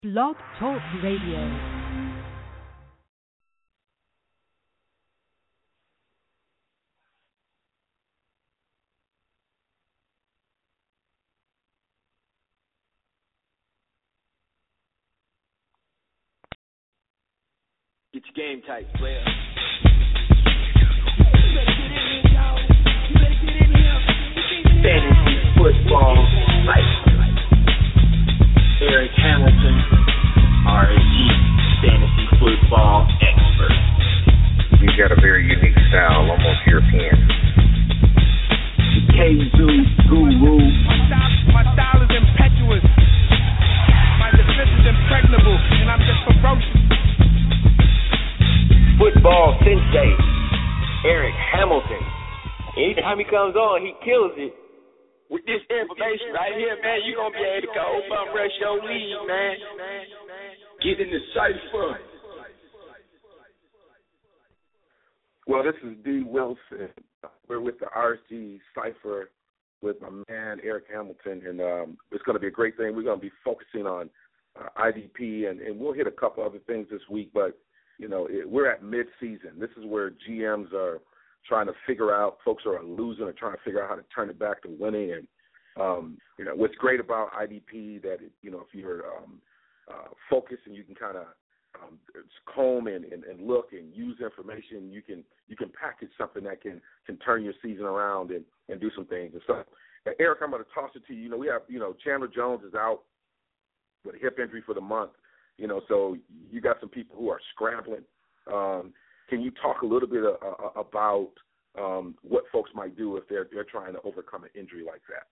Blog Talk Radio. Get your game tight, player. Fantasy football life. Eric Hamilton, RSG, fantasy football expert. He's got a very unique style, almost European. K-Zoo Guru. My style is impetuous. My defense is impregnable, and I'm just ferocious. Football sensei, Eric Hamilton. Anytime he comes on, he kills it. With this information right here, man, you're going to be able to go bum rush your league, man. Get in the cipher. Well, this is D. Wilson. We're with the RSG Cipher with my man, Eric Hamilton, and it's going to be a great thing. We're going to be focusing on IDP, and we'll hit a couple other things this week, but, you know, we're at mid-season. This is where GMs are trying to figure out, folks are losing and trying to figure out how to turn it back to winning. And, you know, what's great about IDP that, you know, if you're focused and you can kind of comb and look and use information, you can package something that can turn your season around and do some things. And so, Eric, I'm going to toss it to you. You know, we have, you know, Chandler Jones is out with a hip injury for the month, you know, so you got some people who are scrambling. Can you talk a little bit about what folks might do if they're trying to overcome an injury like that?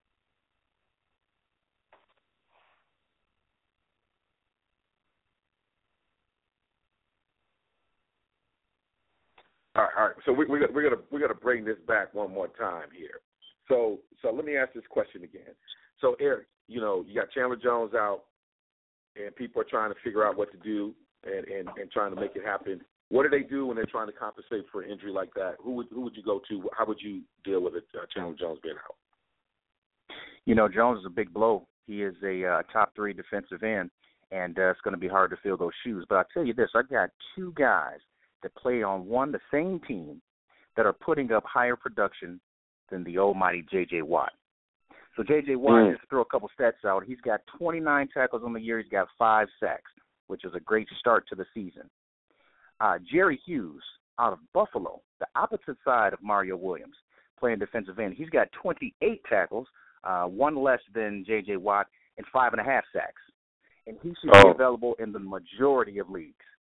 All right. So we're gonna bring this back one more time here. So let me ask this question again. So Eric, you know, you got Chandler Jones out, and people are trying to figure out what to do and trying to make it happen. What do they do when they're trying to compensate for an injury like that? Who would you go to? How would you deal with it, Chandler Jones being out? You know, Jones is a big blow. He is a top 3 defensive end, and it's going to be hard to fill those shoes. But I'll tell you this, I got 2 guys that play on the same team that are putting up higher production than the almighty J.J. Watt. So J.J. Watt, just to throw a couple stats out, he's got 29 tackles on the year. He's got 5 sacks, which is a great start to the season. Jerry Hughes out of Buffalo, the opposite side of Mario Williams, playing defensive end. He's got 28 tackles, 1 less than J.J. Watt, and 5.5 sacks. And he should be available in the majority of leagues.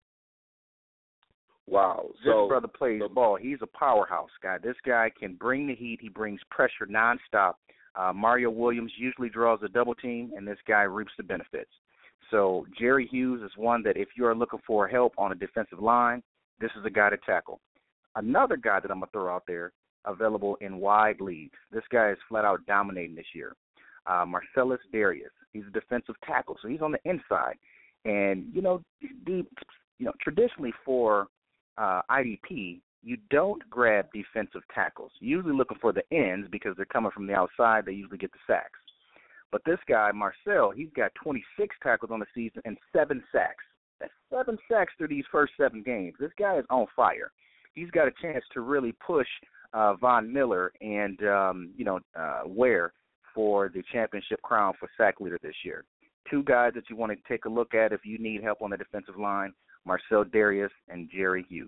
Wow. This brother plays ball. He's a powerhouse guy. This guy can bring the heat. He brings pressure nonstop. Mario Williams usually draws a double team, and this guy reaps the benefits. So Jerry Hughes is one that if you are looking for help on a defensive line, this is a guy to tackle. Another guy that I'm going to throw out there, available in wide leagues. This guy is flat out dominating this year. Marcellus Darius. He's a defensive tackle, so he's on the inside. And, you know, traditionally for IDP, you don't grab defensive tackles. You're usually looking for the ends because they're coming from the outside. They usually get the sacks. But this guy, Marcel, he's got 26 tackles on the season and 7 sacks. That's 7 sacks through these first 7 games. This guy is on fire. He's got a chance to really push Von Miller and, Ware for the championship crown for sack leader this year. 2 guys that you want to take a look at if you need help on the defensive line, Marcel Darius and Jerry Hughes.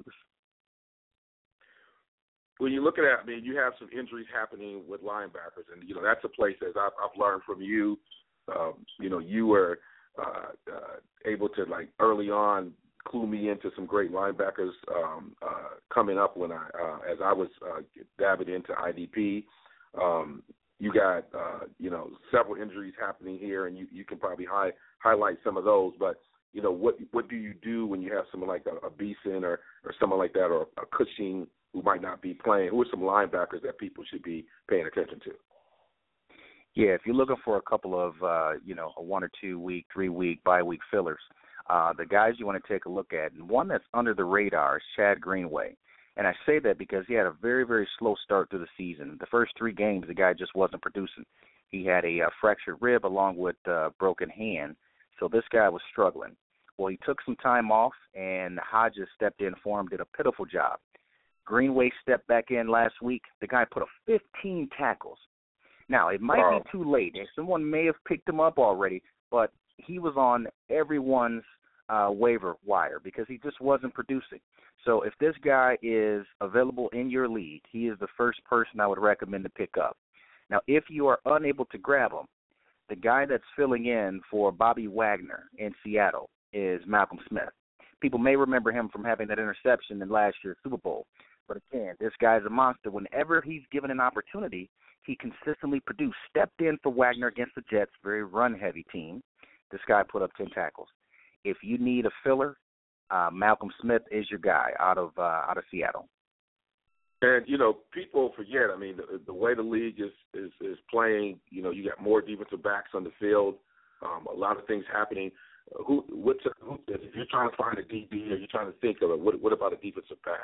When you look at that, I mean, you have some injuries happening with linebackers, and, you know, that's a place, as I've learned from you, you know, you were able to, like, early on clue me into some great linebackers coming up when as I was dabbing into IDP. You got, several injuries happening here, and you can probably highlight some of those, but, you know, what do you do when you have someone like a Beeson or someone like that, or a Cushing who might not be playing? Who are some linebackers that people should be paying attention to? Yeah, if you're looking for a couple of, a 1 or 2 week, 3 week, bye week fillers, the guys you want to take a look at, and one that's under the radar is Chad Greenway. And I say that because he had a very, very slow start to the season. The first 3 games, the guy just wasn't producing. He had a fractured rib along with a broken hand. So this guy was struggling. Well, he took some time off, and Hodges stepped in for him, did a pitiful job. Greenway stepped back in last week. The guy put up 15 tackles. Now, it might be too late. Someone may have picked him up already, but he was on everyone's waiver wire because he just wasn't producing. So if this guy is available in your league, he is the first person I would recommend to pick up. Now, if you are unable to grab him, the guy that's filling in for Bobby Wagner in Seattle is Malcolm Smith. People may remember him from having that interception in last year's Super Bowl. But again, this guy's a monster. Whenever he's given an opportunity, he consistently produced. Stepped in for Wagner against the Jets, very run-heavy team. This guy put up 10 tackles. If you need a filler, Malcolm Smith is your guy out of Seattle. And, people forget, the way the league is playing, you got more defensive backs on the field, a lot of things happening. If you're trying to find a DB or you're trying to think of it, what about a defensive back?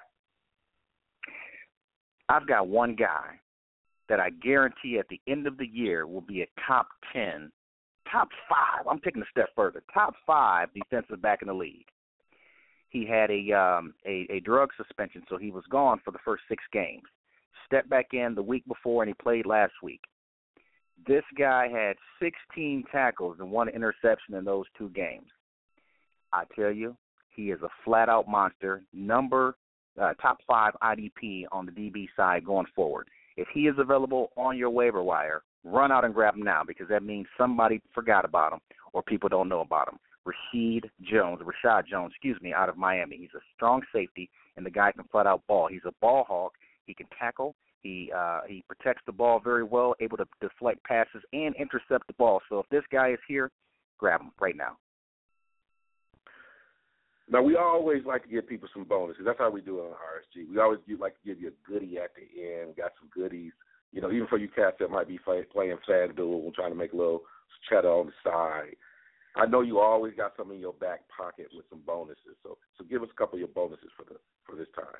I've got one guy that I guarantee at the end of the year will be a top 10, top 5. I'm taking a step further. Top 5 defensive back in the league. He had a drug suspension, so he was gone for the first 6 games. Stepped back in the week before, and he played last week. This guy had 16 tackles and 1 interception in those 2 games. I tell you, he is a flat-out monster, top 5 IDP on the DB side going forward. If he is available on your waiver wire, run out and grab him now because that means somebody forgot about him or people don't know about him. Rashad Jones, out of Miami. He's a strong safety, and the guy can flat out ball. He's a ball hawk. He can tackle. He protects the ball very well, able to deflect passes and intercept the ball. So if this guy is here, grab him right now. Now, we always like to give people some bonuses. That's how we do it on RSG. We always like to give you a goodie at the end. We got some goodies, even for you cats that might be playing FanDuel and trying to make a little cheddar on the side. I know you always got some in your back pocket with some bonuses. So give us a couple of your bonuses for this time.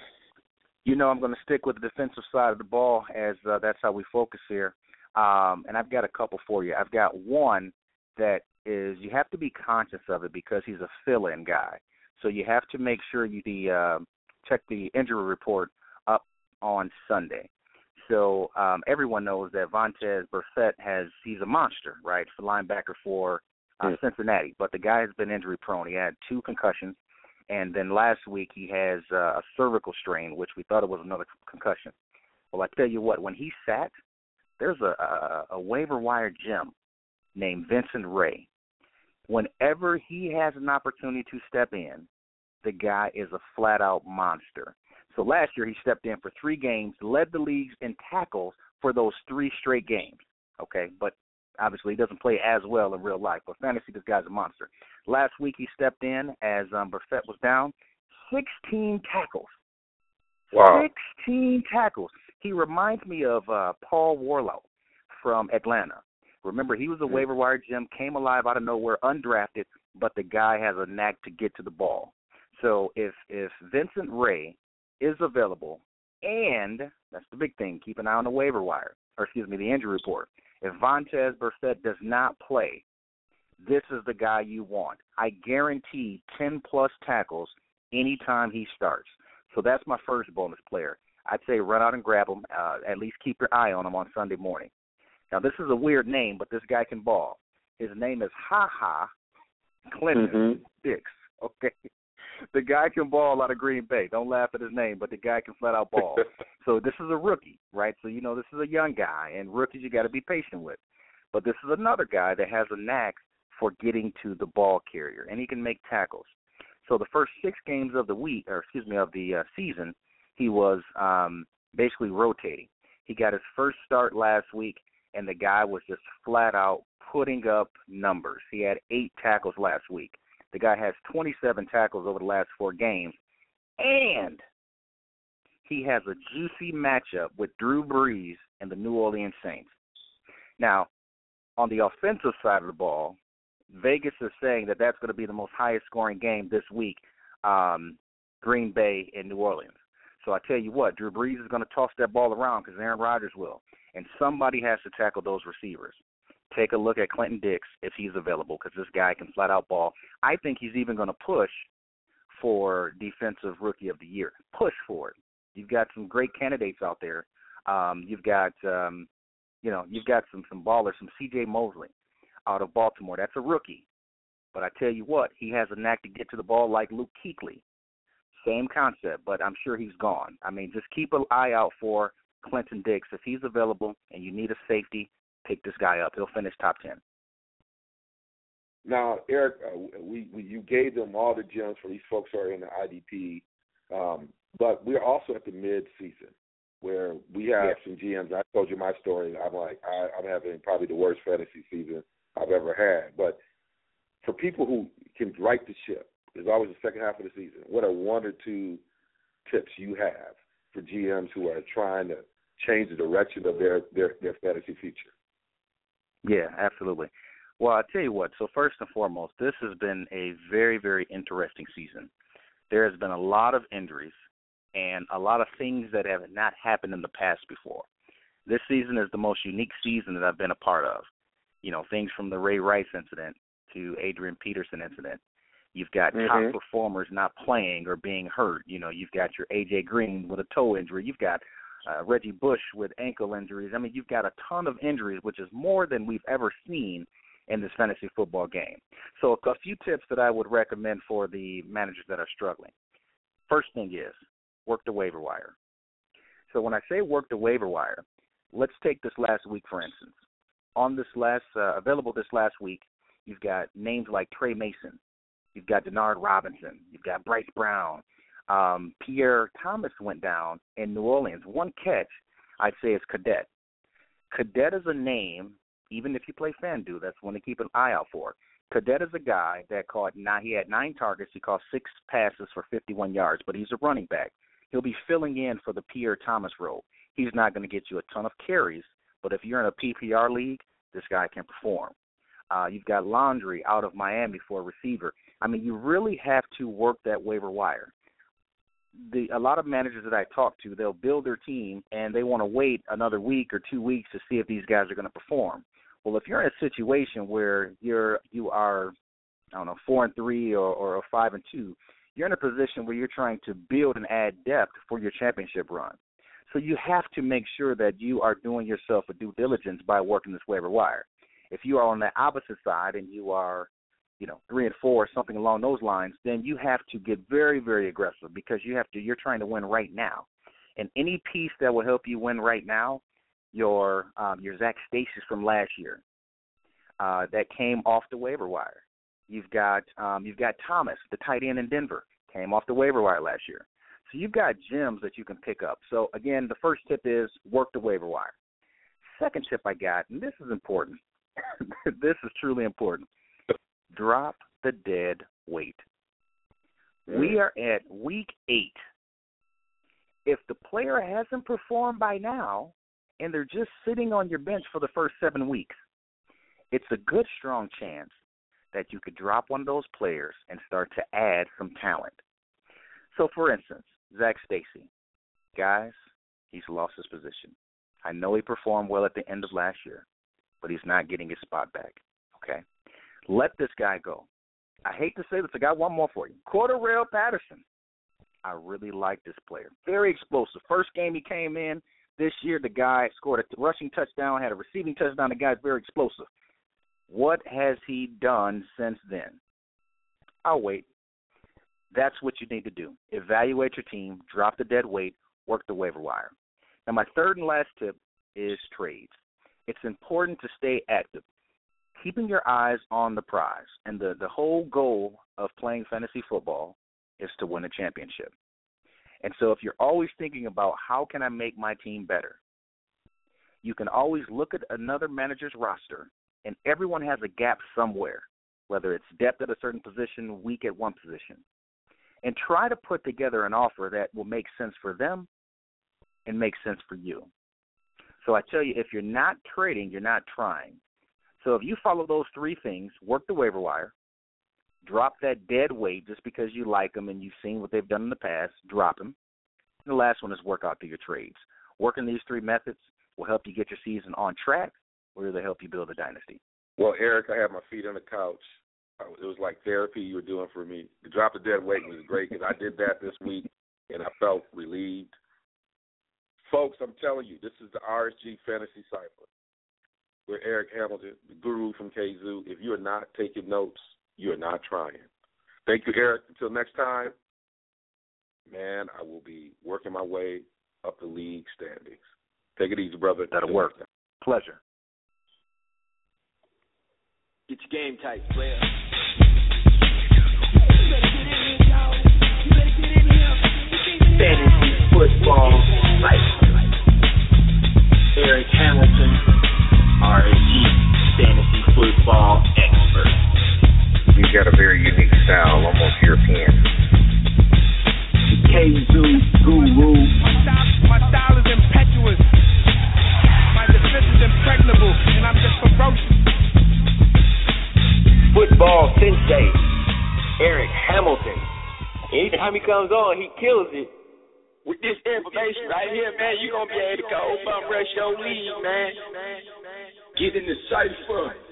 I'm going to stick with the defensive side of the ball as that's how we focus here. And I've got a couple for you. I've got one that is you have to be conscious of it because he's a fill-in guy. So you have to make sure you check the injury report up on Sunday. So everyone knows that Vontaze Burfict he's a monster, right, for linebacker for Cincinnati. But the guy has been injury-prone. He had 2 concussions. And then last week he has a cervical strain, which we thought it was another concussion. Well, I tell you what, when he sat, there's a waiver wire gem named Vincent Ray. Whenever he has an opportunity to step in, the guy is a flat-out monster. So last year he stepped in for 3 games, led the leagues in tackles for those 3 straight games, okay? But obviously he doesn't play as well in real life. But fantasy, this guy's a monster. Last week he stepped in as Burfict was down, 16 tackles. Wow. 16 tackles. He reminds me of Paul Warlow from Atlanta. Remember, he was a waiver wire gem, came alive out of nowhere, undrafted, but the guy has a knack to get to the ball. So if Vincent Ray is available, and that's the big thing, keep an eye on the waiver wire, the injury report. If Vontaze Burfict does not play, this is the guy you want. I guarantee 10-plus tackles anytime he starts. So that's my first bonus player. I'd say run out and grab him. At least keep your eye on him on Sunday morning. Now, this is a weird name, but this guy can ball. His name is Ha-Ha Clinton Dix, okay? The guy can ball out of Green Bay. Don't laugh at his name, but the guy can flat out ball. So this is a rookie, right? So, this is a young guy, and rookies you got to be patient with. But this is another guy that has a knack for getting to the ball carrier, and he can make tackles. So the first 6 games of the season, he was basically rotating. He got his first start last week, and the guy was just flat out putting up numbers. He had 8 tackles last week. The guy has 27 tackles over the last 4 games, and he has a juicy matchup with Drew Brees and the New Orleans Saints. Now, on the offensive side of the ball, Vegas is saying that that's going to be the most highest-scoring game this week, Green Bay and New Orleans. So I tell you what, Drew Brees is going to toss that ball around because Aaron Rodgers will, and somebody has to tackle those receivers. take a look at Clinton Dix if he's available, because this guy can flat out ball. I think he's even going to push for Defensive Rookie of the Year. Push for it. You've got some great candidates out there. You've got some ballers, some C.J. Mosley out of Baltimore. That's a rookie. But I tell you what, he has a knack to get to the ball like Luke Kuechly. Same concept, but I'm sure he's gone. I mean, just keep an eye out for Clinton Dix. If he's available and you need a safety, pick this guy up. He'll finish top 10. Now, Eric, you gave them all the gems for these folks who are in the IDP, but we're also at the mid-season where we have some GMs. I told you my story. I'm having probably the worst fantasy season I've ever had. But for people who can right the ship, there's always the second half of the season. What are one or two tips you have for GMs who are trying to change the direction of their fantasy future? Yeah, absolutely. Well, I'll tell you what. So first and foremost, this has been a very, very interesting season. There has been a lot of injuries and a lot of things that have not happened in the past before. This season is the most unique season that I've been a part of. You know, things from the Ray Rice incident to Adrian Peterson incident. You've got top performers not playing or being hurt. You know, you've got your A.J. Green with a toe injury. You've got Reggie Bush with ankle injuries. I mean, you've got a ton of injuries, which is more than we've ever seen in this fantasy football game. So a few tips that I would recommend for the managers that are struggling. First thing is work the waiver wire. So when I say work the waiver wire, let's take this last week, for instance. On this available this last week, you've got names like Trey Mason. You've got Denard Robinson. You've got Bryce Brown. Pierre Thomas went down in New Orleans. One catch, I'd say, is Cadet. Cadet is a name, even if you play FanDuel, that's one to keep an eye out for. Cadet is a guy that he had 9 targets. He caught 6 passes for 51 yards, but he's a running back. He'll be filling in for the Pierre Thomas role. He's not going to get you a ton of carries, but if you're in a PPR league, this guy can perform. You've got Laundry out of Miami for a receiver. I mean, you really have to work that waiver wire. A lot of managers that I talk to, they'll build their team, and they want to wait another week or 2 weeks to see if these guys are going to perform. Well, if you're in a situation where you are, 4-3 or 5-2, you're in a position where you're trying to build and add depth for your championship run. So you have to make sure that you are doing yourself a due diligence by working this waiver wire. If you are on the opposite side and you are, 3-4 or something along those lines, then you have to get very, very aggressive because you're trying to win right now. And any piece that will help you win right now, your Zach Stacey from last year that came off the waiver wire. You've got Thomas, the tight end in Denver, came off the waiver wire last year. So you've got gems that you can pick up. So, again, the first tip is work the waiver wire. Second tip I got, and this is important. This is truly important. Drop the dead weight. We are at week 8. If the player hasn't performed by now and they're just sitting on your bench for the first 7 weeks, it's a good, strong chance that you could drop one of those players and start to add some talent. So, for instance, Zach Stacey. Guys, he's lost his position. I know he performed well at the end of last year, but he's not getting his spot back, okay? Let this guy go. I hate to say this, I got one more for you. Cordarrelle Patterson. I really like this player. Very explosive. First game he came in this year, the guy scored a rushing touchdown, had a receiving touchdown. The guy's very explosive. What has he done since then? I'll wait. That's what you need to do. Evaluate your team, drop the dead weight, work the waiver wire. Now, my third and last tip is trades. It's important to stay active, keeping your eyes on the prize. And the whole goal of playing fantasy football is to win a championship. And so if you're always thinking about how can I make my team better, you can always look at another manager's roster, and everyone has a gap somewhere, whether it's depth at a certain position, weak at one position, and try to put together an offer that will make sense for them and make sense for you. So I tell you, if you're not trading, you're not trying. So if you follow those 3 things, work the waiver wire, drop that dead weight just because you like them and you've seen what they've done in the past, drop them. And the last one is work out through your trades. Working these 3 methods will help you get your season on track, or do they help you build a dynasty? Well, Eric, I had my feet on the couch. It was like therapy you were doing for me. The drop the dead weight was great because I did that this week, and I felt relieved. Folks, I'm telling you, this is the RSG Fantasy Cipher. We're Eric Hamilton, the guru from KZoo. If you are not taking notes, you are not trying. Thank you, Eric. Until next time, man, I will be working my way up the league standings. Take it easy, brother. That'll work. Pleasure. Get your game tight, player. Fantasy Football Cipher. Eric Hamilton, RSG Fantasy Football Expert. You've got a very unique style, almost European. KZoo Guru. My style is impetuous. My defense is impregnable, and I'm just ferocious. Football sensei, Eric Hamilton. Anytime he comes on, he kills it. With this information right here, man, you're going to be able to go bum rush your league, man. Get in the cipher.